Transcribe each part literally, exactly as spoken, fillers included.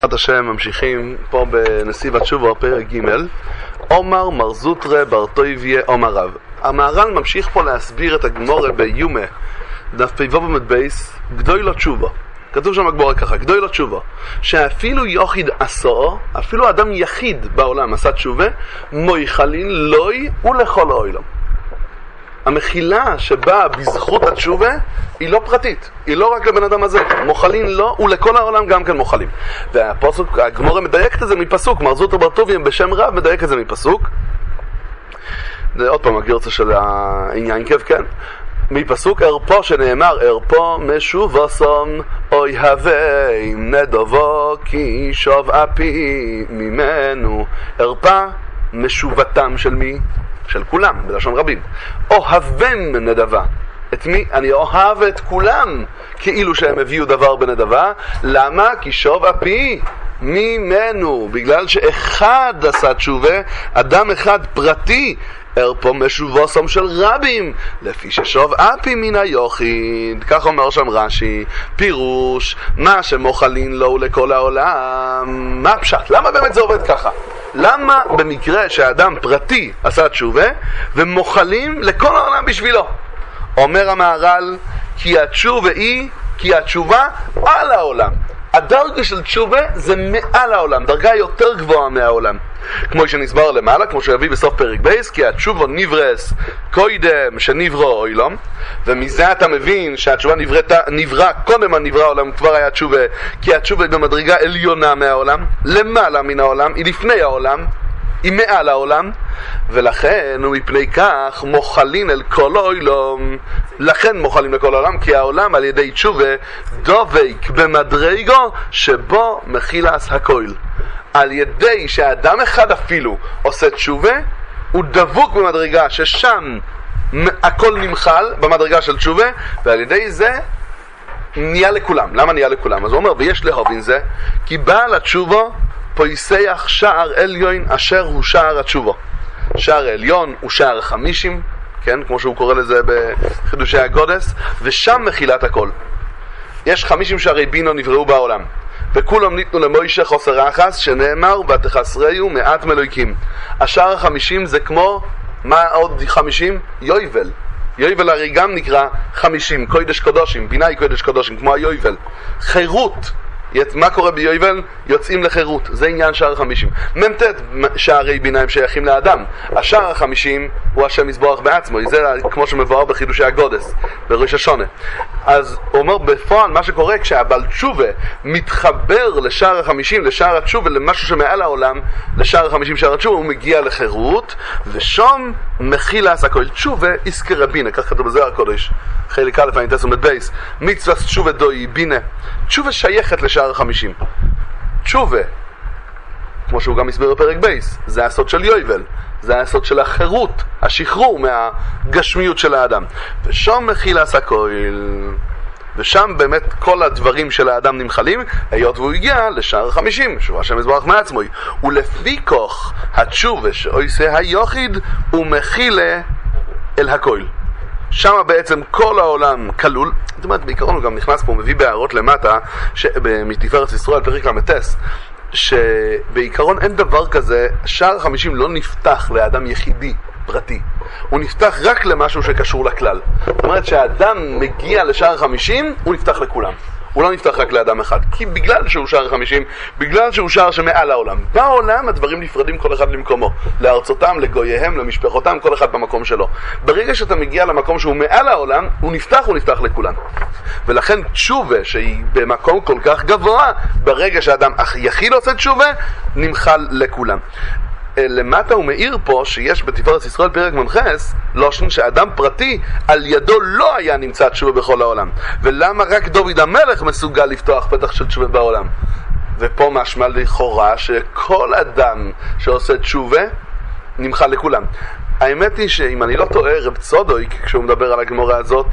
בעזרת השם ממשיכים פה בנסיב התשובה פרק ג'. אומר מר זוטרה בר טויביה אומר רב. המהר"ל ממשיך פה להסביר את הגמורה ביומה דף פ"ו עמוד בייס גדוי לו תשובה. כתוב שם הגמורה ככה, גדוי לו תשובה, שאפילו יחיד עשו, אפילו אדם יחיד בעולם עשה תשובה, מויחלין לוי ולכל העולם. המחילה שבאה בזכות התשובה היא לא פרטית, היא לא רק לבן אדם הזה, מוחלין לו ולכל העולם גם כן מוחלים. והפסוק, הגמורה מדייקת את זה מפסוק, מר זוטרה בר טויביה בשם רב מדייק את זה מפסוק. זה עוד פעם הגרצה של העניין כב, כן? מפסוק ארפו שנאמר ארפו משובסום אוי הווה אם נדובו כי שוב אפי ממנו. ארפה משובתם של מי? של כולם, בלשון רבים. אוהבם נדבה. את מי? אני אוהב את כולם כאילו שהם הביאו דבר בנדבה. למה? כי שוב אפי ממנו, בגלל שאחד עשה תשובה, אדם אחד פרטי, ארפו משובוסם של רבים, לפי ששוב אפי מן היוחיד. כך אומר שם רש"י, פירוש מה שמוחלין לו לכל העולם. מה פשט? למה באמת זה עובד ככה? למה במקרה שהאדם פרטי עשה תשובה ומוחלים לכל העולם בשבילו? אומר המהר"ל, כי התשובה היא, כי התשובה על העולם. הדרגה של תשובה זה מעל העולם, דרגה יותר גבוהה מהעולם, כמו שנסבר למעלה, כמו שיביא בסוף פרק בייס, כי התשובה נברס קודם שנברו אוילום. ומזה אתה מבין שהתשובה נברא, נברא קודם הנברא העולם, כבר היה תשובה, כי התשובה היא במדרגה עליונה מהעולם, למעלה מן העולם, היא לפני העולם, היא מעל העולם, ולכן ומפני כך מוחלין אל כל העולם. לכן מוחלים לכל העולם, כי העולם על ידי תשובה דובק במדרגו שבו מחילס הכל. על ידי שהאדם אחד אפילו עושה תשובה, הוא דבוק במדרגה ששם הכל נמחל במדרגה של תשובה, ועל ידי זה נהיה לכולם. למה נהיה לכולם? אז הוא אומר, ויש להבין זה, כי בעל התשובה פויסח שער עליון אשר הוא שער התשובה. שער העליון הוא שער חמישים, כן, כמו שהוא קורא לזה בחידושי הגודס, ושם מחילת הכל. יש חמישים שערי בינו נבראו בעולם, וכולם ניתנו למוישה חוסר אחס, שנאמר ותחסריו מעט מלויקים. השער החמישים זה כמו, מה עוד חמישים? יויבל. יויבל הרי גם נקרא חמישים, קודש קודשים, בינה קודש קודשים, כמו היויבל. חירות. מה קורה ביובל? יוצאים לחירות. זה עניין שער החמישים. ממתת שערי ביניים שייכים לאדם. השער החמישים הוא השם יזבורך בעצמו. זה כמו שמבואר בחידושי הגודס בראש השונה. אז הוא אומר בפועל מה שקורה כשהבעל תשובה מתחבר לשער החמישים, לשער התשובה, למשהו שמעל העולם, לשער החמישים שער התשובה, הוא מגיע לחירות, ושום מחילס הכל. תשובה עסקי רבינה, כך כתוב בזוהר הקודש חלק א' ע"ט עמוד בייס, מצוות תשובה דוי בינה. תשובה שייכת לשער החמישים. תשובה, כמו שהוא גם הסביר בפרק בייס, זה הסוד של יובל, זה הסוד של החירות, השחרור מהגשמיות של האדם. ושם מחילס הכל, ושם באמת כל הדברים של האדם נמחלים, היות והוא הגיע לשער החמישים, שהוא השם יזברך מעצמו. ולפי כוח התשובה שעושה היחיד הוא מחילה אל הכל. שם בעצם כל העולם כלול. זאת אומרת, בעיקרון הוא גם נכנס פה, מביא בהערות למטה מתפארת ישראל פרק למטס, שבעיקרון אין דבר כזה, שער חמישים לא נפתח לאדם יחידי פרטי, הוא נפתח רק למשהו שקשור לכלל. זאת אומרת שהאדם מגיע לשער חמישים, הוא נפתח לכולם, הוא לא נפתח רק לאדם אחד, כי בגלל שהוא שער חמישים, בגלל שהוא שער שמעל העולם. בעולם הדברים נפרדים כל אחד למקומו, לארצותם, לגוייהם, למשפחותם, כל אחד במקום שלו. ברגע שאתה מגיע למקום שהוא מעל העולם, הוא נפתח, הוא נפתח לכולם. ולכן תשובה שהיא במקום כל כך גבוה, ברגע שאדם יחיד עושה תשובה, נמחל לכולם. למטה הוא מאיר פה שיש בתפארת ישראל פרק מנחס לושן שאדם פרטי על ידו לא היה נמצא תשובה בכל העולם. ולמה רק דוד המלך מסוגל לפתוח פתח של תשובה בעולם? ופה משמע לכאורה שכל אדם שעושה תשובה נמחל לכולם. האמת היא שאם אני לא טועה, רב צודוק כשהוא מדבר על הגמורה הזאת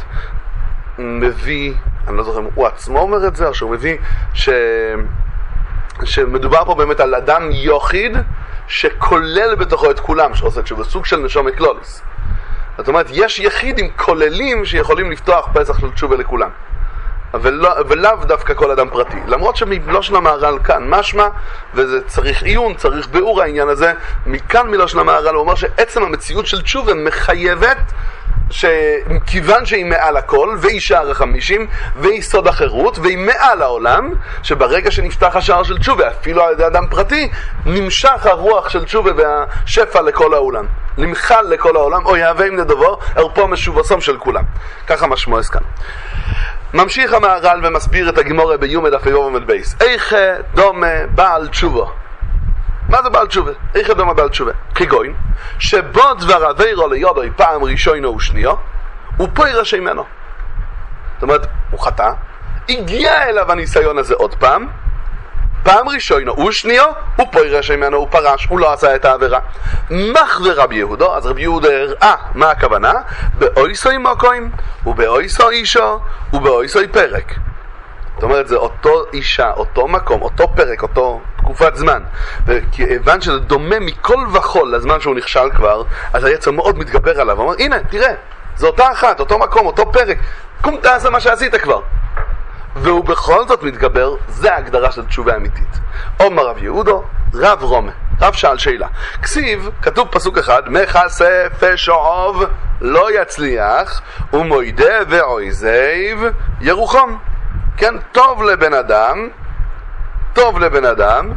מביא, אני לא זוכר, הוא עצמו אומר את זה או שהוא מביא ש... שמדובר פה באמת על אדם יחיד שכולל בתוכו את כולם, שעושה תשובה, סוג של נשום אקלוליס. זאת אומרת, יש יחידים כוללים שיכולים לפתוח פסח של תשובה לכולם. ולא, ולאו דווקא כל אדם פרטי. למרות שמלושן המהר"ל כאן משמע, וזה צריך עיון, צריך ביאור העניין הזה, מכאן מלושן המהר"ל הוא אומר שעצם המציאות של תשובה מחייבת שכיוון שהיא מעל הכל, והיא שער החמישים, והיא סוד החירות, והיא מעל העולם, שברגע שנפתח השער של תשובה, אפילו על ידי אדם פרטי, נמשך הרוח של תשובה והשפע לכל העולם. נמחל לכל העולם, או יהווה עם נדבו, ארפו משובסום של כולם. ככה משמעוס כאן. ממשיך המהר"ל ומסביר את הגמורה ביומא דף פ"ו עמוד בייס. איך דומה בעל תשובה? מה זה בעל תשובה? איך דומה בעל תשובה? כגוין, שבו דבר עבירו לידוי פעם ראשונו ושניו, הוא פה ירשי ממנו. זאת אומרת, הוא חטא, הגיע אליו הניסיון הזה עוד פעם, פעם ראשונו ושניו, הוא פה ירשי ממנו, הוא פרש, הוא לא עשה את העבירה. מח ורבי יהודו, אז רבי יהודה הראה, מה הכוונה? באויסוי מוקוים, ובאויסוי אישו, ובאויסוי פרק. זאת אומרת, זה אותו אישה, אותו מקום, אותו פרק, אותו תקופת זמן. וכיוון שזה דומה מכל וכל לזמן שהוא נכשל כבר, אז היצר מאוד מתגבר עליו. הוא אומר, הנה, תראה, זה אותה אחת, אותו מקום, אותו פרק. קום תעשה מה שעשית כבר. והוא בכל זאת מתגבר, זה ההגדרה של תשובה אמיתית. אומר רב יהודו, רב רומה. רב שאל שאלה. כסיב, כתוב פסוק אחד, מכסה פשעוב לא יצליח, ומוידה ועויזיו ירוחם. כן, טוב לבן אדם, טוב לבן אדם,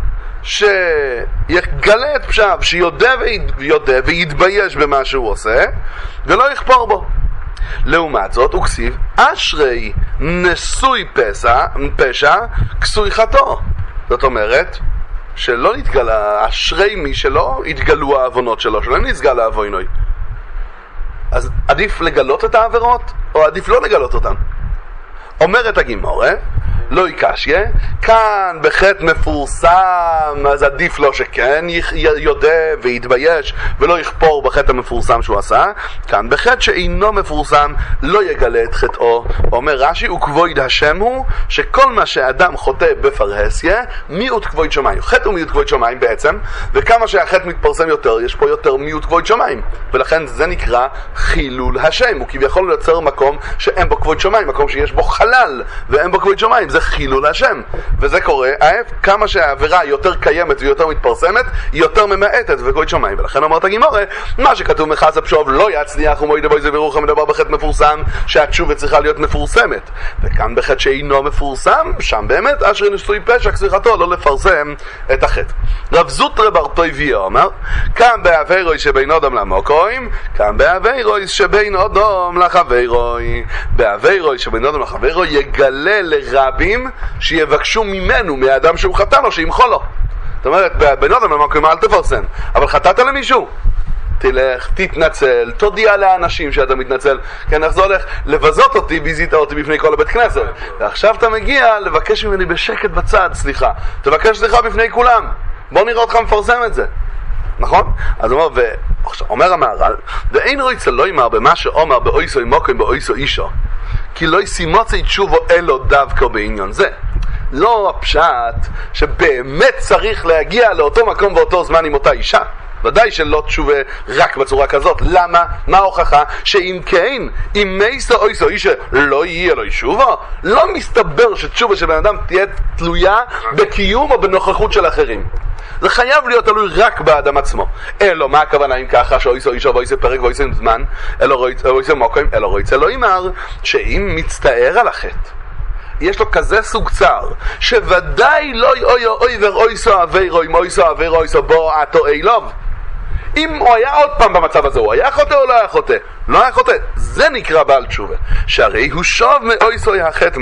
שיגלה את פשעיו, שיודע ויודע ויתבייש במה שהוא עושה, ולא יכפור בו. לעומת זאת, הוא כסיב, אשרי נשוי פשע, פשע, כסוי חטא. זאת אומרת, שלא נתגלה, אשרי מי שלא התגלו העוונות שלו, שלא נסגל העוונוי. אז עדיף לגלות את העבירות, או עדיף לא לגלות אותן? אומרת הגמורה, לא יקשיה, כאן בחטא מפורסם, אז עדיף לו שכן יודע ויתבייש ולא יכפור בחטא המפורסם שהוא עשה. כאן בחטא שאינו מפורסם לא יגלה את חטאו. אומר רש"י, וכבוד השם הוא שכל מה שאדם חוטא בפרהסיה, מיעוט כבוד שמיים. חטא הוא מיעוט כבוד שמיים בעצם, וכמה שהחטא מתפרסם יותר, יש פה יותר מיעוט כבוד שמיים, ולכן זה נקרא חילול השם. הוא כביכול יוצר מקום שאין בו כבוד שמיים, מקום שיש בו חלל ואין בו כבוד שמיים, זה חילול השם. וזה קורה, כמה שהעבירה יותר קיימת ויותר מתפרסמת, היא יותר ממעטת וכבוד שמיים. ולכן אומרת הגמורה, מה שכתוב מכסה פשעוב לא יצליח ומוידה בו איזה בירוחם, מדבר בחטא מפורסם, שהתשובה צריכה להיות מפורסמת. וכאן בחטא שאינו מפורסם, שם באמת אשרי נשוי פשע כסוי חטא, לא לפרסם את החטא. רב זוטרא בר טוביה אומר, כאן בעבירוי שבין אדם למוקוים, כאן בעבירוי שבין אדם לחברוי. בעבירוי שבין אדם לחברוי יגלה לרבים שיבקשו ממנו, מהאדם שהוא חטא לו, שימחול לו. זאת אומרת, בין אדם למוקוים אל תפרסם, אבל חטאת למישהו, תלך, תתנצל, תודיע לאנשים שאתה מתנצל. כן, איך זה הולך? לבזות אותי, ביזית אותי בפני כל הבית כנסת. ועכשיו אתה מגיע לבקש ממני בשקט בצד, סליחה. תבקש סליחה בפני כולם. בוא נראה אותך מפרסם את זה. נכון? אז הוא אומר, אומר המהר"ל, ואין רויצה לא יאמר במה שאומר באויסוי מוקוים באויסוי אישו, כי לא יסימוצי תשובו אלו דווקא בעניין זה. לא הפשט שבאמת צריך להגיע לאותו מקום ואותו זמן עם אותה אישה. ודאי שלא תשובה רק בצורה כזאת. למה? מה ההוכחה? שאם כן, אם מייסו אויסו אישה לא יהיה לו ישובו, לא מסתבר שתשובה של בן אדם תהיה תלויה בקיום או בנוכחות של אחרים. זה חייב להיות תלוי רק באדם עצמו. אלו, מה הכוונה אם ככה שאויסו אישה ואויסו פרק ואויסו זמן, אלו אויסו מוקוים, אלו רויצה לא יאמר שאם מצטער על החטא, יש לו כזה סוג צער, שוודאי לא אוי אוי ואויסו אבירו, אם אויסו אבירו אויסו בו עתו אילוב. אם הוא היה עוד פעם במצב הזה, הוא היה חוטא או לא היה חוטא? לא היה חוטא. זה נקרא בעל תשובה. שהרי הוא שוב מאויסוי החטא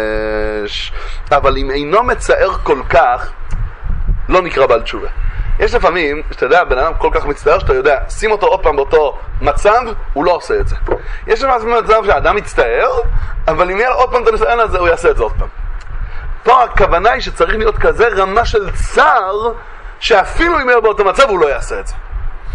ממש. אבל אם אינו מצער כל כך, לא נקרא בעל תשובה. יש לפעמים, שאתה יודע, בן אדם כל כך מצטער, שאתה יודע, שים אותו עוד פעם באותו מצב, הוא לא עושה את זה. יש לפעמים מצב שהאדם מצטער, אבל אם יהיה עוד פעם את הניסיון הזה, הוא יעשה את זה עוד פעם. פה הכוונה היא שצריך להיות כזה רמה של צער, שאפילו אם יהיה באותו מצב, הוא לא יעשה את זה.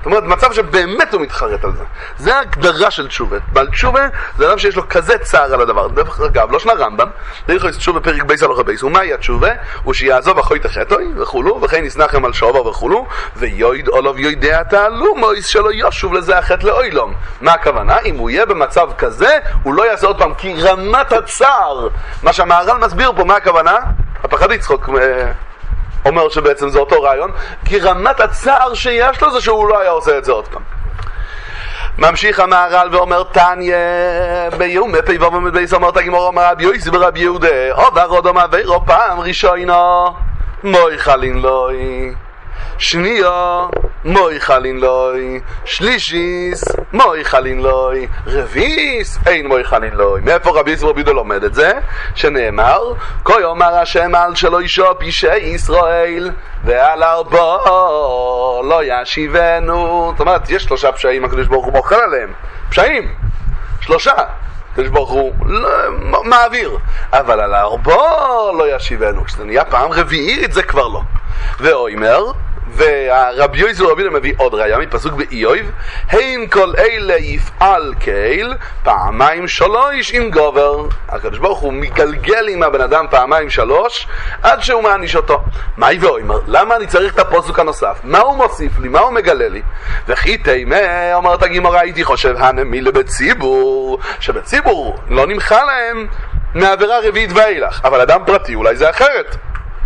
זאת אומרת, מצב שבאמת הוא מתחרט על זה. זה ההגדרה של תשובה. בעל תשובה זה אדם שיש לו כזה צער על הדבר. דרך אגב, לא של הרמב"ם, דרך אגב, תשובה פרק בייס הלכה בייס. ומהי התשובה? הוא שיעזוב אחוי תחתוי וכולו, וכן יסנחם על שעובר וכולו, ויועד עולב יודע תעלו מויס שלא ישוב לזה החטא לאוילום. מה הכוונה? אם הוא יהיה במצב כזה, הוא לא יעשה עוד פעם, כי רמת הצער, מה שהמהר"ל מסביר פה, מה הכוונה? הפחד יצחוק אומר שבעצם זה אותו רעיון, כי רמת הצער שיש לו זה שהוא לא היה עושה את זה עוד פעם. ממשיך המהר"ל ואומר תניא ביום פ"ו עמוד בייס אמרת הגמרא אמר רבי יוסי ברבי יהודה עובר אדם עבירו פעם ראשונה מוי חלין לוי שנייה מוי חלין לוי שלישיס מוי חלין לוי רביעיס אין מוי חלין לוי. מאיפה רבי יוסי ברבי יהודה לומד את זה? שנאמר כה יאמר השם על שלא ישוב פשעי ישראל ועל ארבע לא ישיבנו. זאת אומרת, יש שלושה פשעים הקדוש ברוך הוא מוחל עליהם, פשעים שלושה הקדוש ברוך הוא לא, מעביר, אבל על ארבע לא ישיבנו. כשזה נהיה פעם רביעית זה כבר לא. ואומר והרבי יוסי ברבי יהודה מביא עוד ראיה מפסוק באיוב הן כל אלה יפעל קהל פעמיים שלוש עם גובר. הקדוש ברוך הוא מגלגל עם הבן אדם פעמיים שלוש עד שהוא מעניש אותו. מה ואומר? למה אני צריך את הפסוק הנוסף? מה הוא מוסיף לי? מה הוא מגלה לי? וכי תימה אומרת הגמרא הייתי חושב הנמילה בציבור שבציבור לא נמחה להם מעבירה רביעית ואילך, אבל אדם פרטי אולי זה אחרת.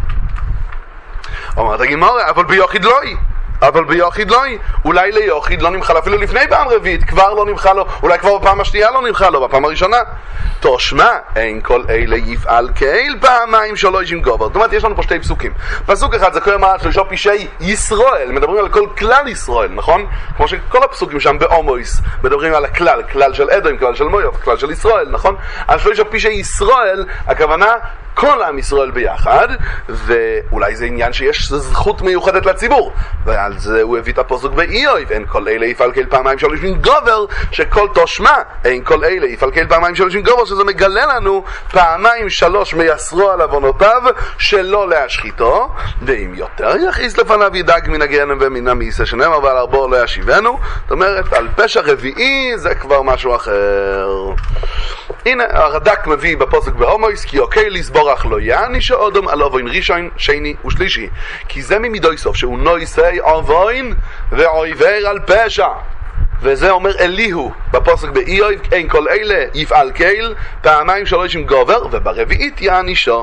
אומרת הגמרא, אבל ביוחיד לוי, אבל ביוחיד לוי, אולי ליוחיד לא נמחל אפילו לפני פעם רביעית, כבר לא נמחל לו, אולי כבר בפעם השנייה לא נמחל לו, בפעם הראשונה. תושמע, אין כל אלה יפעל כאל פעמיים שלוש עם גובר. זאת אומרת, יש לנו פה שתי פסוקים. פסוק אחד זה כל אמרת שלושה פשעי ישראל, מדברים על כל כלל ישראל, נכון? כמו שכל הפסוקים שם באומויס מדברים על הכלל, כלל של אדום, כלל של מויוב, כלל של ישראל, נכון? על שלושה פשעי ישראל, הכוונה כל עם ישראל ביחד, ואולי זה עניין שיש זכות מיוחדת לציבור, ועל זה הוא הביא את הפסוק באיוב, אין כל אלה יפעל כאל פעמיים שלוש עם גובר, שכל תושמע, אין כל אלה יפעל כאל פעמיים שלוש עם גובר, שזה מגלה לנו פעמיים שלוש מייסרו על עוונותיו שלא להשחיתו, ואם יותר יכעיס לפניו ידאג מן הגיהנום ומן המאיסה שנאמר ועל ארבע לא ישיבנו. זאת אומרת, על פשע רביעי זה כבר משהו אחר. הנה הרד"ק מביא בפסוק בהומויס כי אוקיי לסבורך לא יעניש אדם על עוון ראשון שני ושלישי, כי זה ממידוי סוף שהוא נויסי עוון ועובר על פשע, וזה אומר אליהו בפסוק באיוב אין כל אלה יפעל קהל פעמיים שלוש עם גובר וברביעית יענישו.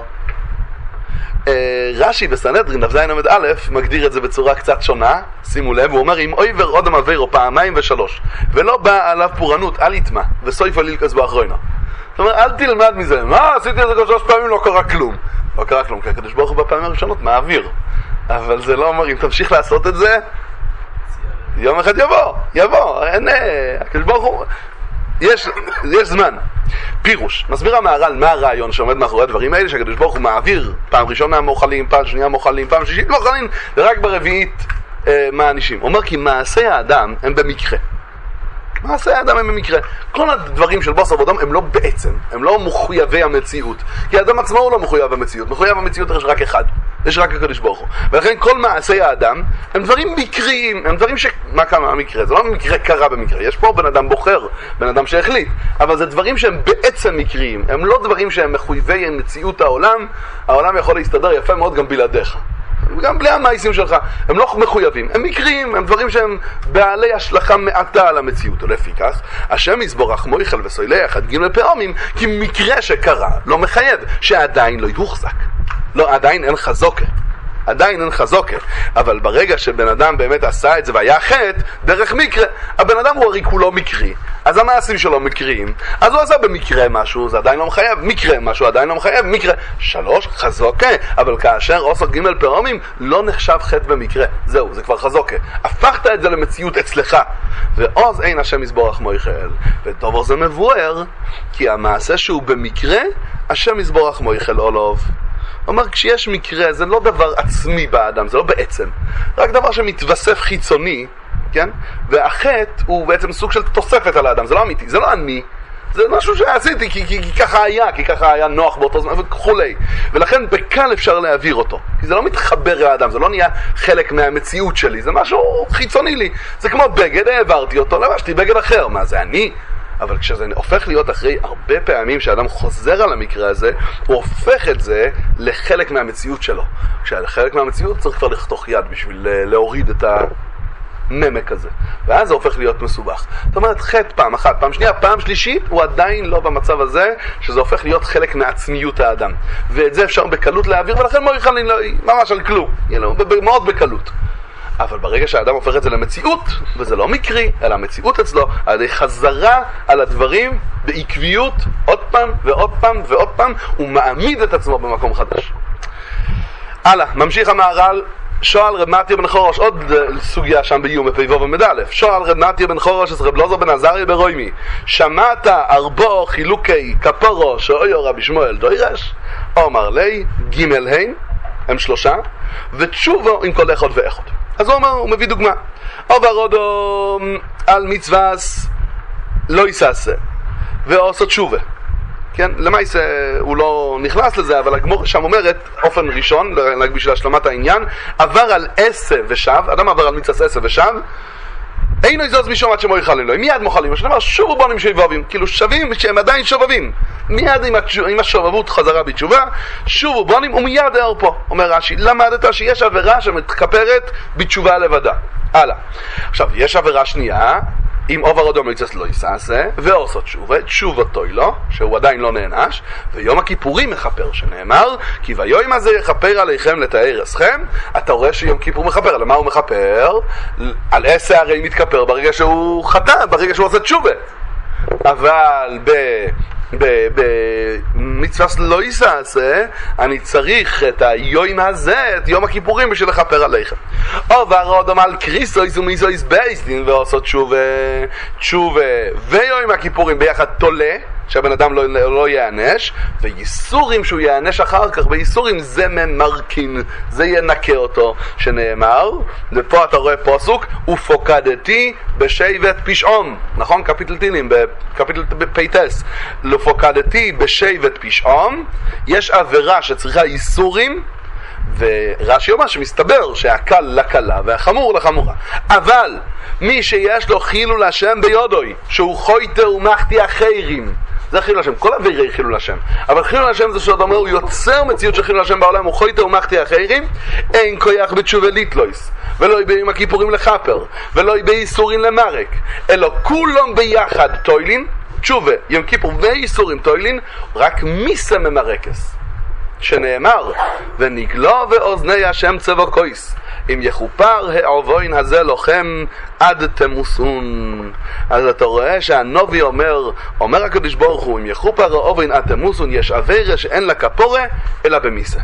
רש"י בסנהדרין דף ז עמוד א' מגדיר את זה בצורה קצת שונה. שימו לב, הוא אומר אם עובר אדם עבירו פעמיים ושלוש ולא בא עליו פורענות אל יטמע וסויפו לילקס באחרינו. זאת אומרת, אל תלמד מזה, מה עשיתי את זה שלוש פעמים לא קרה כלום. לא קרה כלום, כי הקדוש ברוך הוא בפעמים הראשונות מעביר, אבל זה לא אומר אם תמשיך לעשות את זה יום אחד יבוא, יבוא, אין, הקדוש ברוך הוא יש, יש זמן. פירוש, מסביר המהר"ל מה הרעיון שעומד מאחורי הדברים האלה, שהקדוש ברוך הוא מעביר פעם ראשונה מוחלים, פעם שנייה מוחלים, פעם שלישית מוחלים, ורק ברביעית אה, מענישים. הוא אומר כי מעשי האדם הם במקרה. מעשי האדם הם במקרה. כל הדברים של בשר ודם הם לא בעצם, הם לא מחויבי המציאות. כי האדם עצמו הוא לא מחויב המציאות. מחויב המציאות יש רק אחד. יש רק הקדוש ברוך הוא. ולכן כל מעשי האדם הם דברים מקריים. הם דברים ש... מה כמה המקרה? זה לא מקרה קרה במקרה. יש פה בן אדם בוחר, בן אדם שהחליט. אבל זה דברים שהם בעצם מקריים. הם לא דברים שהם מחויבי מציאות העולם. העולם יכול להסתדר יפה מאוד גם בלעדיך. גם בלי המעשים שלך, הם לא מחויבים, הם מקרים, הם דברים שהם בעלי השלכה מעטה על המציאות. ולפי כך, השם יסבורך מויכל וסוילח עד ג' פעמים, כי מקרה שקרה לא מחייב, שעדיין לא יוחזק. לא, עדיין אין חזוקה. עדיין אין חזוקה. אבל ברגע שבן אדם באמת עשה את זה והיה חטא, דרך מקרה, הבן אדם הוא הרי כולו מקרי. אז המעשים שלו מקריים. אז הוא עשה במקרה משהו, זה עדיין לא מחייב. מקרה משהו, עדיין לא מחייב. מקרה שלוש, חזוקה. אבל כאשר עושה ג' פעמים, לא נחשב חטא במקרה. זהו, זה כבר חזוקה. הפכת את זה למציאות אצלך. ועוז אין השם יסבורך מויכל. וטוב זה מבואר, כי המעשה שהוא במקרה, השם יסבורך מויכל עולוב. הוא אומר, כשיש מקרה, זה לא דבר עצמי באדם, זה לא בעצם. רק דבר שמתווסף חיצוני, כן? והחטא הוא בעצם סוג של תוספת על האדם, זה לא אמיתי, זה לא אני. זה משהו שעשיתי כי, כי, כי ככה היה, כי ככה היה נוח באותו זמן וכולי. ולכן בקל אפשר להעביר אותו, כי זה לא מתחבר לאדם, זה לא נהיה חלק מהמציאות שלי, זה משהו חיצוני לי. זה כמו בגד, העברתי אותו, לבשתי בגד אחר, מה זה אני? אבל כשזה הופך להיות אחרי הרבה פעמים שהאדם חוזר על המקרה הזה, הוא הופך את זה לחלק מהמציאות שלו. כשחלק מהמציאות צריך כבר לחתוך יד בשביל להוריד את הנמק הזה, ואז זה הופך להיות מסובך. זאת אומרת, חטא פעם אחת, פעם שנייה, פעם שלישית, הוא עדיין לא במצב הזה שזה הופך להיות חלק מעצמיות האדם, ואת זה אפשר בקלות להעביר, ולכן מוריך לי ממש על כלום, מאוד בקלות. אבל ברגע שהאדם הופך את זה למציאות, וזה לא מקרי, אלא המציאות אצלו, על ידי חזרה על הדברים בעקביות, עוד פעם ועוד פעם ועוד פעם, הוא מעמיד את עצמו במקום חדש. הלאה, ממשיך המהר"ל, שואל רב מתיה בן חורש, עוד סוגיה שם ביום בפ"ו עמוד א', שואל רב מתיה בן חורש, אז רב אלעזר בן עזריה ברוימי, שמעת ארבו חילוקי כפרו שאויו רבי שמואל דוירש? אומר לי, ג' ה' הם שלושה, ותשובו עם כל אחד ואחד. אז הוא אומר, הוא מביא דוגמה. עובר אודו על מצווס לא יסעשה, ועושה תשובה. כן, למעשה הוא לא נכנס לזה, אבל הגמור שם אומרת, אופן ראשון, בשביל השלמת העניין, עבר על עשה ושב, אדם עבר על מצווס עשה ושב, אינו יזוז משום עד שמו יחל אלוהים, מיד מוחלים, יש לומר, שובו בונים שובבים, כאילו שווים שהם עדיין שובבים, מיד עם, התשוב, עם השובבות חזרה בתשובה, שובו בונים ומיד הער פה, אומר רש"י, למדת שיש עבירה שמתכפרת בתשובה לבדה. הלאה. עכשיו, יש עבירה שנייה, אם עובר אדום מצווס לא יסעשה, ועושה תשובה, תשובתו לו, שהוא עדיין לא נענש, ויום הכיפורים מחפר, שנאמר, כי ביום הזה יחפר עליכם לתאר אסכם. אתה רואה שיום כיפור מחפר, למה הוא מחפר? על עשה הרי מתכפר ברגע שהוא חטא, ברגע שהוא עושה תשובה. אבל ב... במצווס לא יסעשה, אני צריך את היום הזה, את יום הכיפורים, בשביל לכפר עליכם. עובר אדם על קריסויס ומיזויס בייסדין ועושה תשובה, תשובה ויום הכיפורים ביחד תולה, שהבן אדם לא, לא יענש, וייסורים שהוא יענש אחר כך, וייסורים זה ממרקין, זה ינקה אותו, שנאמר, ופה אתה רואה פסוק, ופוקדתי בשבט פשעום, נכון? קפיטל טילים, בקפיטל פייטס, לפוקדתי בשבט פשעום, יש עבירה שצריכה ייסורים, ורש"י אומר שמסתבר שהקל לקלה והחמור לחמורה, אבל מי שיש לו חילול השם ביודוי, שהוא חויטר ומחטיא אחרים, זה חילול השם, כל עבירי חילול השם, אבל חילול השם זה שאתה אומר הוא יוצר מציאות של חילול השם בעולם, הוא חויטר ומחטיא אחרים, אין כוח בתשובה ליטלויס, ולא ביום הכיפורים לחפר, ולא בייסורים למרק, אלא כולם ביחד טוילין, תשובה, יום כיפור וייסורים טוילין, רק מיסה ממרקס, שנאמר, ונגלו ואוזני השם צבא קויס, אם יחופר העובוין הזה לוחם עד תמוסון. אז אתה רואה שהנובי אומר, אומר הקדוש ברוך הוא, אם יחופר העובוין עד תמוסון, יש עבירה שאין לה כפורה אלא במיסה.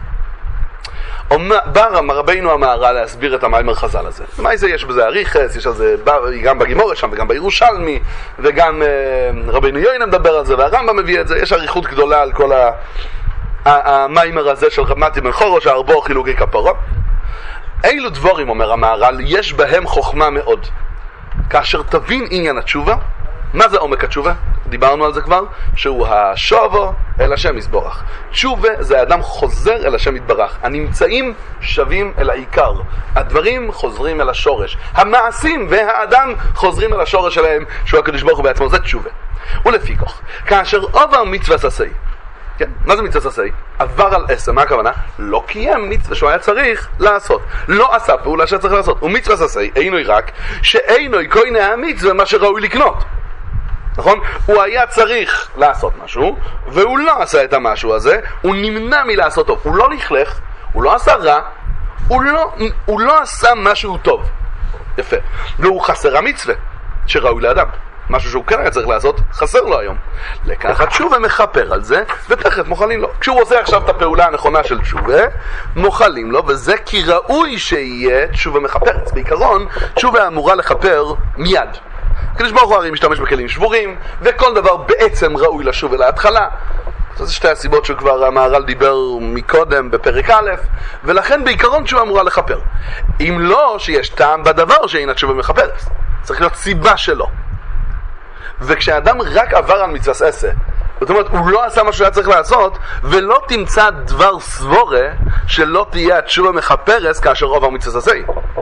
בא רבינו המהר"ל להסביר את המאמר חז"ל הזה. מה זה? יש בזה אריכס, יש בזה גם בגימורה שם וגם בירושלמי, וגם רבינו יוינה מדבר על זה, והרמב"ם מביא את זה. יש אריכות גדולה על כל ה... המאמר הזה של רב מתיה בן חורש, ארבו חילוקי כפרות. אילו דבורים, אומר המהר"ל, יש בהם חוכמה מאוד. כאשר תבין עניין התשובה, מה זה עומק התשובה? דיברנו על זה כבר, שהוא השובו אל השם יסבורך. תשובה זה האדם חוזר אל השם יתברך. הנמצאים שווים אל העיקר. הדברים חוזרים אל השורש. המעשים והאדם חוזרים אל השורש שלהם, שהוא הקדוש ברוך הוא בעצמו. זה תשובה. ולפי כך, כאשר עובר מצווה עשה, כן? מה זה מצווה עשה? עבר על עשה, מה הכוונה? לא קיים מצווה שהוא היה צריך לעשות. לא עשה פעולה שצריך לעשות. ומצווה עשה, אינוי רק, שאינוי קוינה המצווה מה שראוי לקנות. נכון? הוא היה צריך לעשות משהו, והוא לא עשה את המשהו הזה, הוא נמנע מלעשות טוב. הוא לא לכלך, הוא לא עשה רע, הוא לא, הוא לא עשה משהו טוב. יפה. והוא חסר המצווה שראוי לאדם. משהו שהוא כן היה צריך לעשות, חסר לו היום. לקחת תשובה מחפר על זה, ותכף מוכלים לו. כשהוא עושה עכשיו את הפעולה הנכונה של תשובה, מוכלים לו, וזה כי ראוי שיהיה תשובה מחפרת. בעיקרון, תשובה אמורה לחפר מיד. הקדוש ברוך הוא הרי משתמש בכלים שבורים, וכל דבר בעצם ראוי לשוב אל ההתחלה. זה שתי הסיבות שכבר המהר"ל דיבר מקודם בפרק א', ולכן בעיקרון תשובה אמורה לחפר. אם לא שיש טעם בדבר שאין התשובה מחפרת, צריך להיות סיבה שלו. וכשאדם רק עבר על מצווה עשה, זאת אומרת, הוא לא עשה מה שהוא היה צריך לעשות, ולא תמצא דבר סבורה שלא תהיה התשובה מחפרס כאשר עובר מצווה עשה.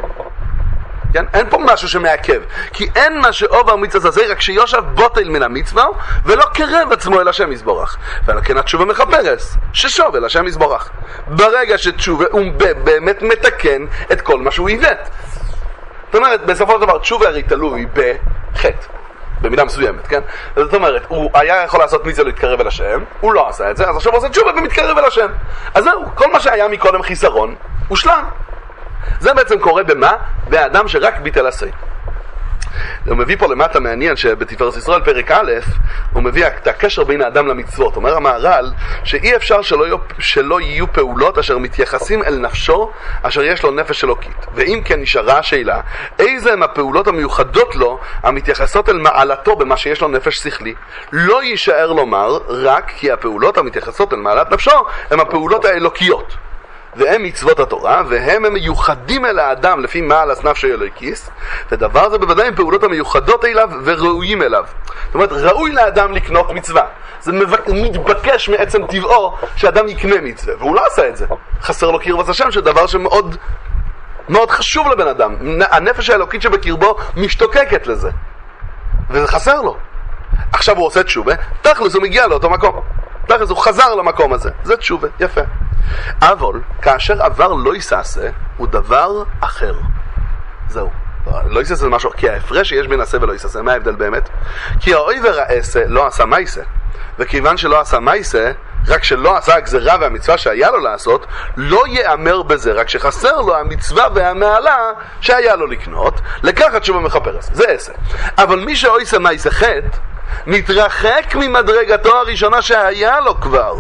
כן? אין פה משהו שמעכב, כי אין מה שעובר מצווה עשה, רק שיושב בוטל מן המצווה, ולא קרב עצמו אל השם יזבורך. ולכן התשובה מחפרס, ששוב אל השם יזבורך. ברגע שתשובה הוא באמת מתקן את כל מה שהוא עיוות. זאת אומרת, בסופו של דבר, תשובה הרי תלוי בחטא. במידה מסוימת, כן? זאת אומרת, הוא היה יכול לעשות מצווה להתקרב אל השם, הוא לא עשה את זה, אז עכשיו הוא עושה תשובה ומתקרב אל השם. אז זהו, כל מה שהיה מקודם חיסרון, הוא שלם. זה בעצם קורה במה? באדם שרק ביטל עשה. הוא מביא פה למטה מעניין שבתפארת ישראל פרק א', הוא מביא את הקשר בין האדם למצוות. אומר המהר"ל שאי אפשר שלא יהיו, שלא יהיו פעולות אשר מתייחסים אל נפשו אשר יש לו נפש אלוקית. ואם כן נשארה השאלה, איזה הם הפעולות המיוחדות לו המתייחסות אל מעלתו במה שיש לו נפש שכלי? לא יישאר לומר רק כי הפעולות המתייחסות אל מעלת נפשו הם הפעולות האלוקיות. והם מצוות התורה, והם הם מיוחדים אל האדם לפי מעל הסנף של אלוהיקיס, ודבר זה בוודאי הם פעולות המיוחדות אליו וראויים אליו. זאת אומרת, ראוי לאדם לקנות מצווה. זה מתבקש מעצם טבעו שאדם יקנה מצווה, והוא לא עשה את זה. חסר לו קרבת השם, שדבר שמאוד מאוד חשוב לבן אדם. הנפש האלוקית שבקרבו משתוקקת לזה, וזה חסר לו. עכשיו הוא עושה תשובה, תכלס הוא מגיע לאותו מקום. תכלס הוא חזר למקום הזה. זה תשובה, יפה. אבל כאשר עבר לא יסעשה הוא דבר אחר. זהו, לא יסעשה זה משהו, כי ההפרש שיש בין עשה ולא יסעשה, מה ההבדל באמת? כי העובר העשה לא עשה מייסה, וכיוון שלא עשה מייסה, רק שלא עשה הגזרה והמצווה שהיה לו לעשות, לא יאמר בזה, רק שחסר לו המצווה והמעלה שהיה לו לקנות, לקחת שוב המחפרס, זה עשה. אבל מי שעושה מייסה חטא מתרחק ממדרגתו הראשונה שהיה לו כבר.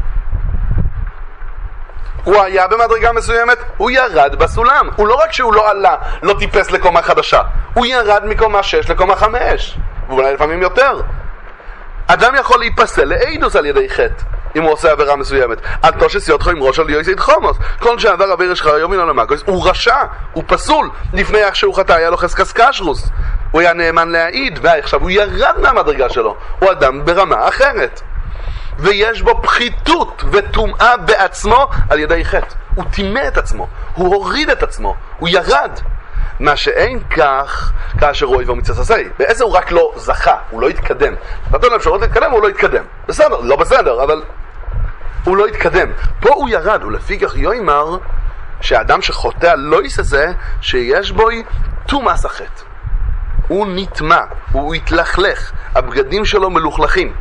הוא היה במדרגה מסוימת, הוא ירד בסולם. הוא לא רק שהוא לא עלה, לא טיפס לקומה חדשה, הוא ירד מקומה שש לקומה חמש, ואולי לפעמים יותר. אדם יכול להיפסל לאידוס על ידי חטא אם הוא עושה עבירה מסוימת. אל תושס יותך עם ראש על יויסד חומוס. כל שעבר עבירה שלך היום מן המקוס, הוא רשע, הוא פסול. לפני איך שהוא חטא היה לו חזקת קשרוס, הוא היה נאמן להעיד, ועכשיו הוא ירד מהמדרגה שלו, הוא אדם ברמה אחרת, ויש בו פחיתות וטומאה בעצמו על ידי חטא. הוא טימא את עצמו, הוא הוריד את עצמו, הוא ירד. מה שאין כך כאשר הוא עבר מצווה עשה. בעצם הוא רק לא זכה, הוא לא התקדם. נתן לו אפשרות להתקדם, הוא לא התקדם. בסדר, לא בסדר, אבל הוא לא התקדם. פה הוא ירד, ולפי כך יאמר שהאדם שחוטא לא יסעשה, שיש בו טומאת החטא. הוא נטמא, הוא התלכלך, הבגדים שלו מלוכלכים.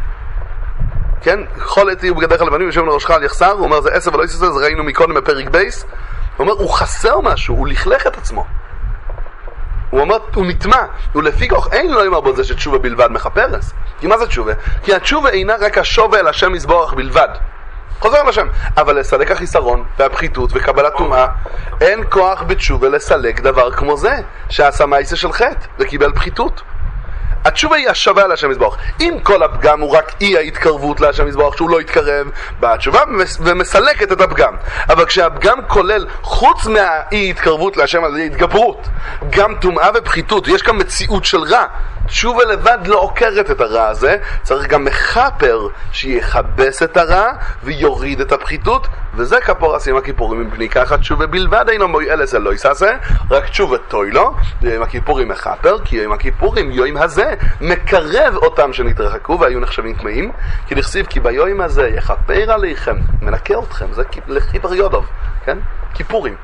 כן? כל עתי ובגדיך לבנים יושב לראשך על יחסר, הוא אומר זה עשר ולא יסעשה, זה ראינו מקודם בפרק בייס. הוא אומר, הוא חסר משהו, הוא לכלך את עצמו. הוא אומר, הוא נטמע. ולפי כך אין לו אמר בו זה שתשובה בלבד מחפרס. כי מה זה תשובה? כי התשובה אינה רק השווה אל השם יזבורך בלבד. חוזר על השם. אבל לסלק החיסרון והפחיתות וקבלת טומאה, אין כוח בתשובה לסלק דבר כמו זה, שעשה מעשה של חטא וקיבל פחיתות. התשובה היא השווה על השם יזבורך. אם כל הפגם הוא רק אי ההתקרבות להשם יזבורך, שהוא לא יתקרב, בתשובה ומסלקת את הפגם. אבל כשהפגם כולל, חוץ מהאי התקרבות להשם על התגברות, גם טומאה ופחיתות, יש כאן מציאות של רע. תשובה לבד לא עוקרת את הרע הזה, צריך גם מחפר שיחבס את הרע ויוריד את הפחיתות, וזה כפור עשים הכיפורים מפני ככה תשובה בלבד אינו מועיל לזה לא יסעשה, רק תשובה תוי לו, ויום הכיפורים מחפר, כי יום הכיפורים יום הזה מקרב אותם שנתרחקו והיו נחשבים טמאים, כי נכסיב כי ביום הזה יחפר עליכם, מנקה אתכם, זה לכיפר יודוב, כן? כיפורים.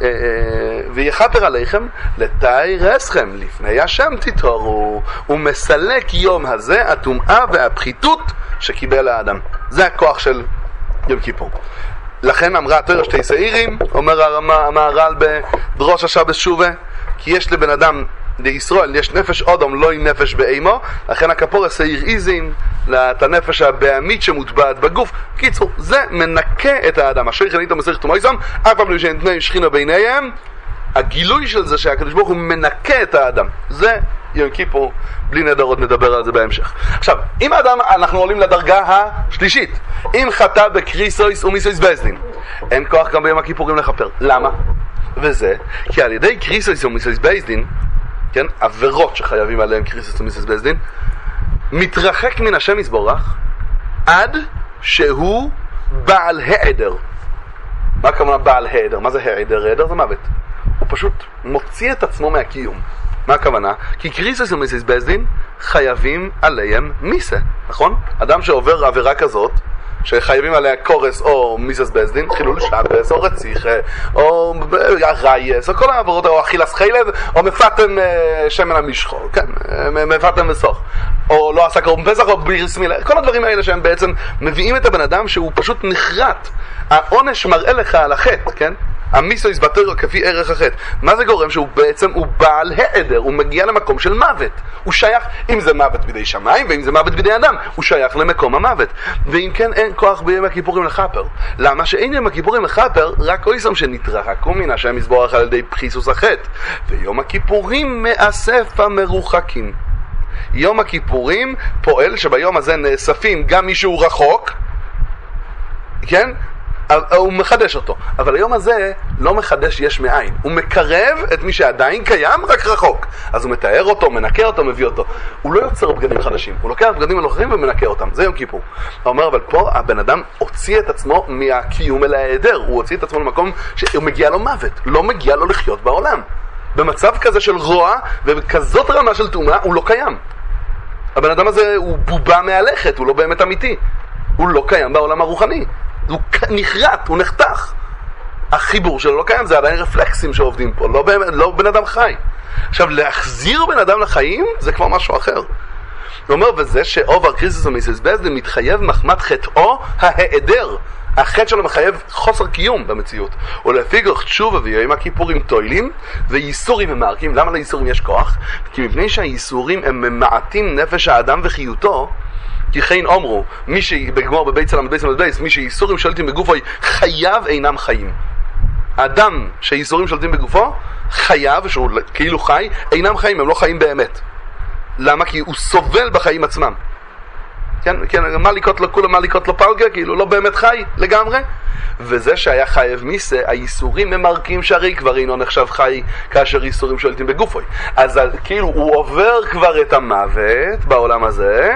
ויחפר עליכם לתאר אסכם לפני השם תתורו, ומסלק יום הזה הטומאה והפחיתות שקיבל האדם. זה הכוח של יום כיפור. לכן אמרה התורה שתי שעירים, אומר המהר"ל בדרוש השבת שובה, כי יש לבן אדם לישראל יש נפש אדם לא עם נפש באימו, לכן הכפור שעיר איזין את הנפש הבהמית שמוטבעת בגוף. קיצור, זה מנקה את האדם. אשר חניתו מסריך תומויסם, אף פעם לא שאין תנאים שכינה ביניהם. הגילוי של זה שהקדוש ברוך הוא מנקה את האדם, זה יום כיפור. בלי נדרות נדבר על זה בהמשך. עכשיו, אם האדם, אנחנו עולים לדרגה השלישית, אם חטא בקריסויס ומיסויס בייסדין, אין כוח גם ביום הכיפורים לכפר. למה? וזה כי על ידי קריסויס ומיסויס בייסדין, כן, עבירות שחייבים עליהם קריסוס ומיסוס בייסדין, מתרחק מן השם יסבורך עד שהוא בעל העדר. מה הכוונה בעל העדר? מה זה העדר? העדר זה מוות. הוא פשוט מוציא את עצמו מהקיום. מה הכוונה? כי קריסוס ומיסס בזדין חייבים עליהם מיסה, נכון? אדם שעובר עבירה כזאת שחייבים עליה קורס או מיסס בזדין, חילול שבס או רציח או רייס או כל העברות, או אכילס חילב או מפתם שמן המשחו, כן, מפתם וסוך, או לא עשה קרוב פסח או בירס מילה, כל הדברים האלה שהם בעצם מביאים את הבן אדם שהוא פשוט נחרט. העונש מראה לך על החטא, כן? המיסו יסבטר כפי ערך החטא. מה זה גורם? שהוא בעצם הוא בעל העדר, הוא מגיע למקום של מוות. הוא שייך, אם זה מוות בידי שמיים ואם זה מוות בידי אדם, הוא שייך למקום המוות. ואם כן, אין כוח ביום הכיפורים לחפר. למה שאין יום הכיפורים לחפר? רק אויסם שנתרחקו מן השם יסבורך על ידי בחיסוס החטא. ויום הכיפורים מאסף המרוחקים. יום הכיפורים פועל שביום הזה נאספים גם מישהו רחוק, כן? הוא מחדש אותו, אבל היום הזה לא מחדש יש מאין, הוא מקרב את מי שעדיין קיים רק רחוק, אז הוא מתאר אותו, מנקה אותו, מביא אותו. הוא לא יוצר בגדים חדשים, הוא לוקח בגדים הנוכחים ומנקה אותם. זה יום כיפור. הוא אומר, אבל פה הבן אדם הוציא את עצמו מהקיום אל ההיעדר, הוא הוציא את עצמו למקום שהוא מגיע לו מוות, לא מגיע לו לחיות בעולם. במצב כזה של רוע ובכזאת רמה של תאומה הוא לא קיים. הבן אדם הזה הוא בובה מהלכת, הוא לא באמת אמיתי, הוא לא קיים בעולם הרוחני, הוא נחרט, הוא נחתך. החיבור שלו לא קיים, זה עדיין רפלקסים שעובדים פה, לא, באמת, לא בן אדם חי. עכשיו, להחזיר בן אדם לחיים זה כבר משהו אחר. הוא אומר, וזה שאובר קריסוס ומיסס בזדין מתחייב מחמת חטאו ההיעדר. החטא שלו מחייב חוסר קיום במציאות. ולפיכך תשובה ויום הכיפורים טוילים וייסורים ממערקים. למה לייסורים יש כוח? כי מפני שהייסורים הם ממעטים נפש האדם וחיותו, כי חיין אומרו, מי שבגמור בבית צלם בבית צלם בבית, מי שייסורים שולטים בגופו חייו אינם חיים. האדם שייסורים שולטים בגופו חייו, שהוא כאילו חי, אינם חיים, הם לא חיים באמת. למה? כי הוא סובל בחיים עצמם. כן, כן, מה לקרות לו כולה, מה לקרות לו פלגה, כאילו לא באמת חי לגמרי. וזה שהיה חייב מיסה, הייסורים ממרקים שהרי כבר אינו נחשב חי כאשר ייסורים שולטים בגופוי. אז כאילו הוא עובר כבר את המוות בעולם הזה,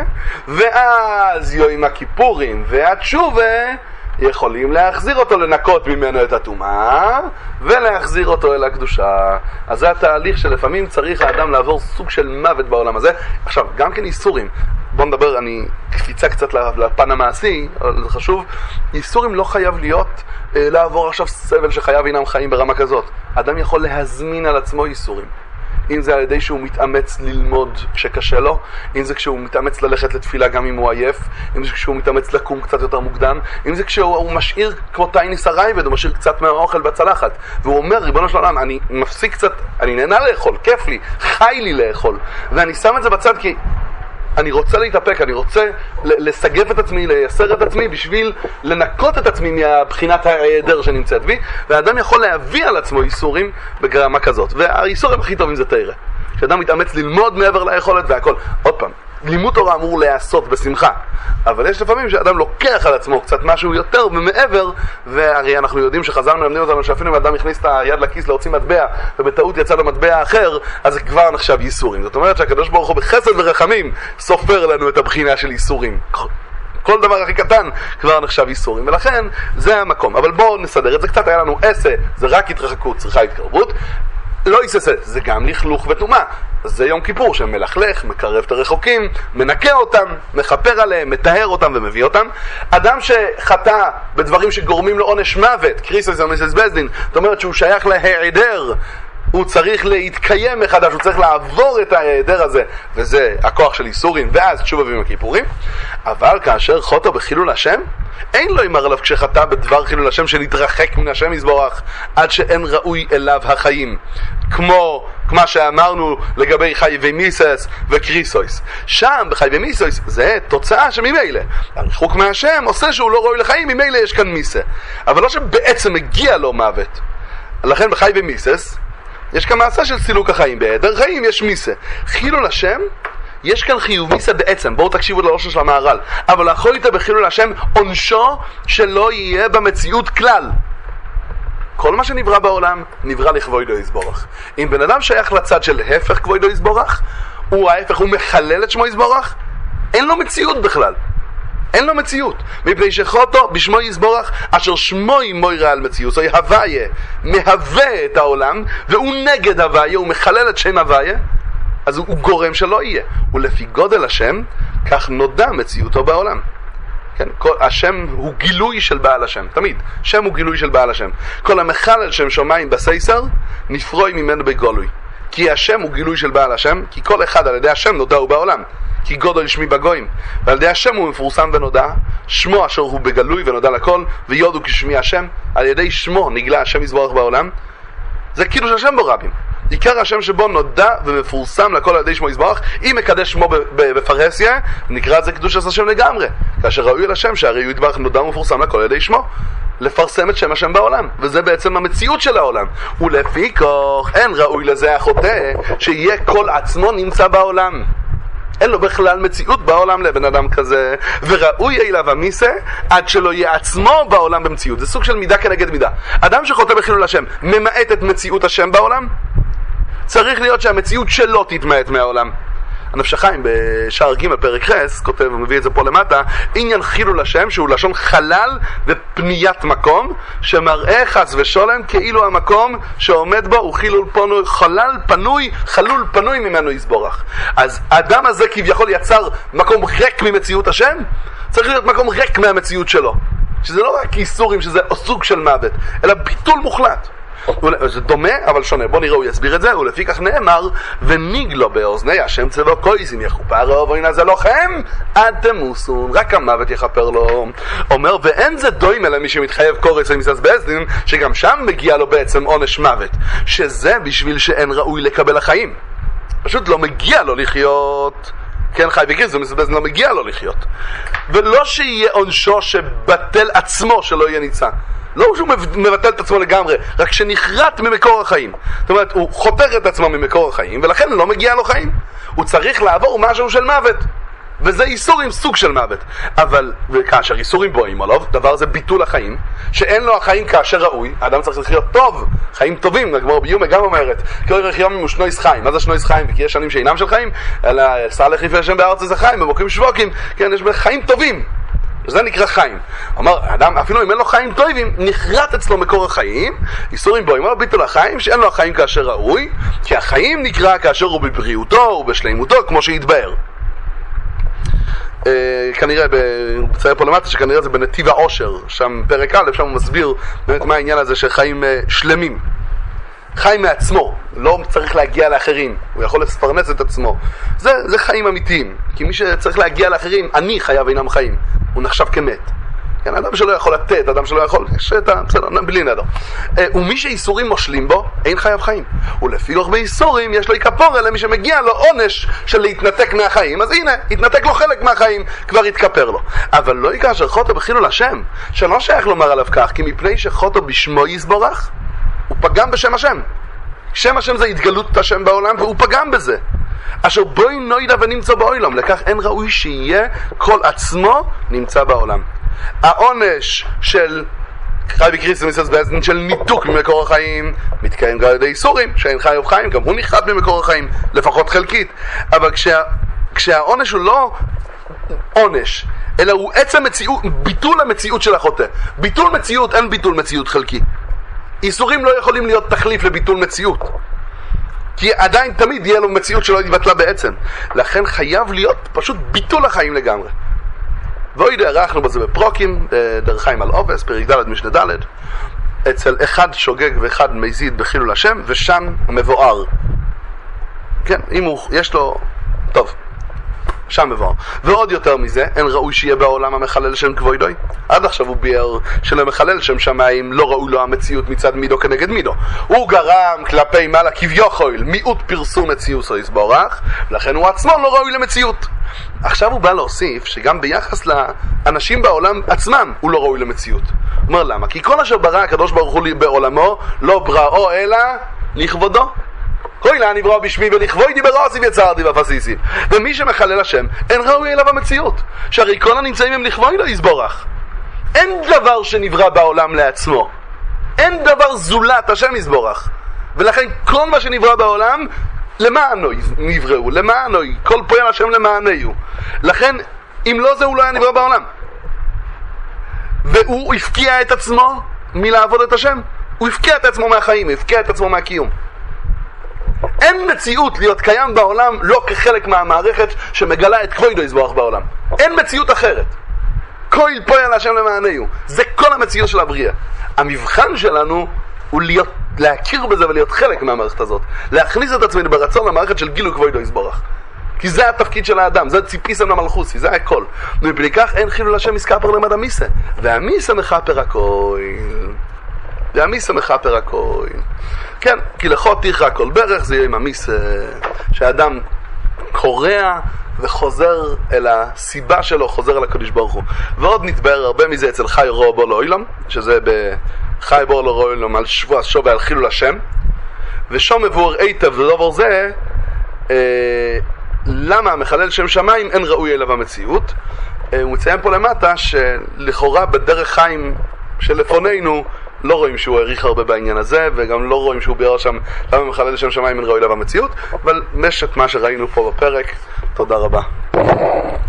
ואז יום הכיפורים והתשובה יכולים להחזיר אותו, לנקות ממנו את הטומאה ולהחזיר אותו אל הקדושה. אז זה התהליך שלפעמים צריך האדם לעבור סוג של מוות בעולם הזה. עכשיו, גם כן איסורים, בוא נדבר, אני קפיצה קצת לפן המעשי, אבל זה חשוב. איסורים לא חייב להיות אה, לעבור עכשיו סבל שחייב אינם חיים ברמה כזאת. אדם יכול להזמין על עצמו איסורים. אם זה על ידי שהוא מתאמץ ללמוד כשקשה לו, אם זה כשהוא מתאמץ ללכת לתפילה גם אם הוא עייף, אם זה כשהוא מתאמץ לקום קצת יותר מוקדם, אם זה כשהוא משאיר כמו טייניס הרייבד, הוא משאיר קצת מהאוכל בצלחת, והוא אומר, ריבונו של עולם, אני מפסיק קצת, אני נהנה לאכול, כיף לי, חי לי לאכול, ואני שם את זה בצד כי אני רוצה להתאפק, אני רוצה לסגף את עצמי, לייסר את עצמי בשביל לנקות את עצמי מבחינת ההיעדר שנמצאת בי, והאדם יכול להביא על עצמו איסורים בגרמה כזאת. והאיסורים הכי טובים זה תארה. כשאדם מתאמץ ללמוד מעבר ליכולת והכל. עוד פעם, לימוד תורה אמור להיעשות בשמחה, אבל יש לפעמים שאדם לוקח על עצמו קצת משהו יותר ומעבר, והרי אנחנו יודעים שחז"ל מלמדים אותנו שאפילו אם אדם הכניס את היד לכיס להוציא מטבע ובטעות יצא לו מטבע אחר, אז זה כבר נחשב ייסורים. זאת אומרת שהקדוש ברוך הוא בחסד ורחמים סופר לנו את הבחינה של ייסורים. כל דבר הכי קטן כבר נחשב ייסורים, ולכן זה המקום. אבל בואו נסדר את זה קצת. היה לנו עשה, זה רק התרחקות, צריכה התקרבות. לא יססה, זה גם לכלוך וטומאה. זה יום כיפור שמלכלך, מקרב את הרחוקים, מנקה אותם, מחפר עליהם, מטהר אותם ומביא אותם. אדם שחטא בדברים שגורמים לו עונש מוות, קריסוס ומיסס בזדין, זאת אומרת שהוא שייך להיעדר, הוא צריך להתקיים מחדש, הוא צריך לעבור את ההיעדר הזה, וזה הכוח של איסורים, ואז תשובה ויום הכיפורים. אבל כאשר חוטא בחילול השם, אין לו אמר עליו כשחטא בדבר חילול השם שנתרחק מן השם יזבורך עד שאין ראוי אליו החיים, כמו כמו שאמרנו לגבי חייבי מיסס וקריסויס. שם בחייבי מיסויס זה תוצאה שממילא הריחוק מהשם עושה שהוא לא ראוי לחיים, ממילא יש כאן מיסה, אבל לא שבעצם מגיע לו מוות. לכן בחייבי מיסס יש כאן מעשה של סילוק החיים, בהיעדר חיים יש מיסה. חילול השם, יש כאן חיוב מיסה בעצם, בואו תקשיבו לראשו של המהר"ל, אבל לאכול איתה בחילול השם עונשו שלא יהיה במציאות כלל. כל מה שנברא בעולם נברא לכבודו יסבורך. אם בן אדם שייך לצד של הפך כבודו יסבורך, הוא ההפך, הוא מחלל את שמו יסבורך, אין לו מציאות בכלל. אין לו מציאות, מפני שחוטו בשמו יסבורך אשר שמו מוירה על מציאות, זוהי הוויה, מהווה את העולם, והוא נגד הוויה, הוא מחלל את שם הוויה, אז הוא, הוא גורם שלא יהיה. ולפי גודל השם, כך נודע מציאותו בעולם. כן? כל, השם הוא גילוי של בעל השם, תמיד. שם הוא גילוי של בעל השם. כל המחלל שם שומעים בסייסר, נפרוי ממנו בגולוי. כי השם הוא גילוי של בעל השם, כי כל אחד על ידי השם נודע הוא בעולם. כי גודל שמי בגויים, ועל ידי השם הוא מפורסם ונודע, שמו אשר הוא בגלוי ונודע לכל, ויודו כשמי השם, על ידי שמו נגלה השם יסבורך בעולם. זה קידוש השם בו רבים. עיקר השם שבו נודע ומפורסם לכל על ידי שמו יסבורך. אם מקדש שמו בפרהסיה, נקרא את זה קידוש השם לגמרי, כאשר ראוי על השם שהרי הוא יתברך נודע ומפורסם לכל על ידי שמו, לפרסם את שם השם בעולם, וזה בעצם המציאות של העולם. ולפי כך אין ראוי לזה החוטא שיהיה כל עצמו נמצא בעולם, אין לו בכלל מציאות בעולם לבן אדם כזה, וראוי אליו המיסה עד שלא יהיה עצמו בעולם במציאות. זה סוג של מידה כנגד מידה. אדם שחוטא בחילול השם ממעט את מציאות השם בעולם, צריך להיות שהמציאות שלו תתמעט מהעולם. הנפש החיים בשער ג' פרק חס כותב ומביא את זה פה למטה, עניין חילול השם שהוא לשון חלל ופניית מקום, שמראה חס ושולם כאילו המקום שעומד בו הוא חילול פנוי, חלל פנוי, חלול פנוי ממנו יסבורך. אז האדם הזה כביכול יצר מקום ריק ממציאות השם, צריך להיות מקום ריק מהמציאות שלו, שזה לא רק איסורים, שזה סוג של מוות, אלא ביטול מוחלט. זה דומה אבל שונה. בוא נראה, הוא יסביר את זה. ולפי כך נאמר, וניגלו באוזני השם צבו קויזים יכופר ואין זה לכם עד תמוסון, רק המוות יכפר לו. אומר, ואין זה דומה למי שמתחייב קורס ומסס באזדין, שגם שם מגיע לו בעצם עונש מוות, שזה בשביל שאין ראוי לקבל החיים, פשוט לא מגיע לו לחיות. כן, חי וקריס ומסס באזדין לא מגיע לו לחיות, ולא שיהיה עונשו שבטל עצמו שלא יהיה ניצה, לא שהוא מבטל את עצמו לגמרי, רק שנחרט ממקור החיים. זאת אומרת, הוא חותר את עצמו ממקור החיים, ולכן לא מגיע לו חיים. הוא צריך לעבור משהו של מוות, וזה איסורים סוג של מוות. אבל כאשר איסורים בואים עליו, דבר זה ביטול החיים, שאין לו החיים כאשר ראוי. האדם צריך לחיות טוב, חיים טובים. הגמרא ביומא גם אומרת, כל ערך יום הוא שנויס חיים. מה זה שנויס חיים? כי יש שנים שאינם של חיים, אלא סלח יפי השם בארץ זה חיים, במוקים שבוקים, כן, יש חיים טובים, זה נקרא חיים. אמר, אדם, אפילו אם אין לו חיים טובים, נחרט אצלו מקור החיים, איסורים בו, אמר, ביטול החיים, שאין לו החיים כאשר ראוי, כי החיים נקרא כאשר הוא בבריאותו ובשלימותו, כמו שהתבאר. אה, כנראה, הוא מצייר פה למטה, שכנראה זה בנתיב העושר, שם פרק א', שם הוא מסביר באמת מה העניין הזה של חיים אה, שלמים. חיים מעצמו, לא צריך להגיע לאחרים, הוא יכול לפרנס את עצמו. זה, זה חיים אמיתיים, כי מי שצריך להגיע לאחרים, אני חייב אינם חיים, הוא נחשב כמת. כן, אדם שלא יכול לתת, אדם שלא יכול, יש את ה... בסדר, בלי נדר. ומי שאיסורים מושלים בו, אין חייב חיים. ולפי כך באיסורים, יש לו יכפור אלה, מי שמגיע לו עונש של להתנתק מהחיים, אז הנה, התנתק לו חלק מהחיים, כבר יתכפר לו. אבל לא יקרה שחוטו בחילול השם, שלא שייך לומר עליו כך, כי מפני שחוטו בשמו יסבורך, הוא פגם בשם השם. שם השם זה התגלות השם בעולם, והוא פגם בזה. אשר בוי נוידע ונמצא בעולם, לכך אין ראוי שיהיה כל עצמו נמצא בעולם. העונש של חי וקריס ומסס באזדין של ניתוק ממקור החיים מתקיים גם על ידי איסורים, שאין חי וחיים, גם הוא נחרט ממקור החיים, לפחות חלקית. אבל כשה, כשהעונש הוא לא עונש, אלא הוא עצם מציאות, ביטול המציאות של החוטא. ביטול מציאות, אין ביטול מציאות חלקי. איסורים לא יכולים להיות תחליף לביטול מציאות, כי עדיין תמיד יהיה לו מציאות שלא יתבטלה בעצם. לכן חייב להיות פשוט ביטול החיים לגמרי. ואוי דערכנו בזה בפרוקים, דרך חיים על אובס, פרק ד' משנה ד', אצל אחד שוגג ואחד מזיד בחילול השם, ושם מבואר. כן, אם הוא, יש לו, טוב, שם מבואר. ועוד יותר מזה, אין ראוי שיהיה בעולם המחלל שם כבודוי. עד עכשיו הוא ביאר שלמחלל שם שמיים לא ראוי לו המציאות מצד מידו כנגד מידו. הוא גרם כלפי מעלה כביכול מיעוט פרסום מציאוסו יסבורך, לכן הוא עצמו לא ראוי למציאות. עכשיו הוא בא להוסיף שגם ביחס לאנשים בעולם עצמם הוא לא ראוי למציאות. הוא אומר למה? כי כל אשר ברא הקדוש ברוך הוא בעולמו לא בראו אלא לכבודו. כל לה נברא בשמי ולכבודי ברעסיב יצרתי ופסיסיב. ומי שמחלל השם אין ראוי אליו המציאות, שהרי כל הנמצאים הם לכבודי לא יסבורך. אין דבר שנברא בעולם לעצמו, אין דבר זולת השם יסבורך, ולכן כל מה שנברא בעולם למענו נבראו, למענו, כל פועל השם למענהו. לכן, אם לא זה הוא לא היה נברא בעולם. והוא הפקיע את עצמו מלעבוד את השם. הוא הפקיע את עצמו מהחיים, הוא הפקיע את עצמו מהקיום. אין מציאות להיות קיים בעולם לא כחלק מהמערכת שמגלה את כבודו יתברך בעולם. אין מציאות אחרת. כל פועל השם למענהו. זה כל המציאות של הבריאה. המבחן שלנו הוא להיות, להכיר בזה ולהיות חלק מהמערכת הזאת. להכניס את עצמנו ברצון למערכת של גילוי כבודו יתברך. כי זה התפקיד של האדם, זה ציפיסם למלכוסי, זה הכל. ובלי כך אין חילול השם מסכפר למד המיסה. והמיסה מחפר הכל. והמיסה מחפר הכל. כן, כי לכל תיכרה כל ברך זה יהיה עם המיסה, שהאדם קורע וחוזר אל הסיבה שלו, חוזר אל הקדוש ברוך הוא. ועוד נתבהר הרבה מזה אצל חי רוא בו לאילום, שזה בחי בו לאילום על שבוע שווה על חילול השם. ושום מבואר היטב לדבר זה, אה, למה המחלל שם שמיים אין ראוי אליו המציאות. הוא מציין פה למטה שלכאורה בדרך חיים שלפוננו לא רואים שהוא העריך הרבה בעניין הזה, וגם לא רואים שהוא ביאר שם למה מחלל שם שמיים אין ראוי אליו המציאות. אבל משת מה שראינו פה בפרק, תודה רבה.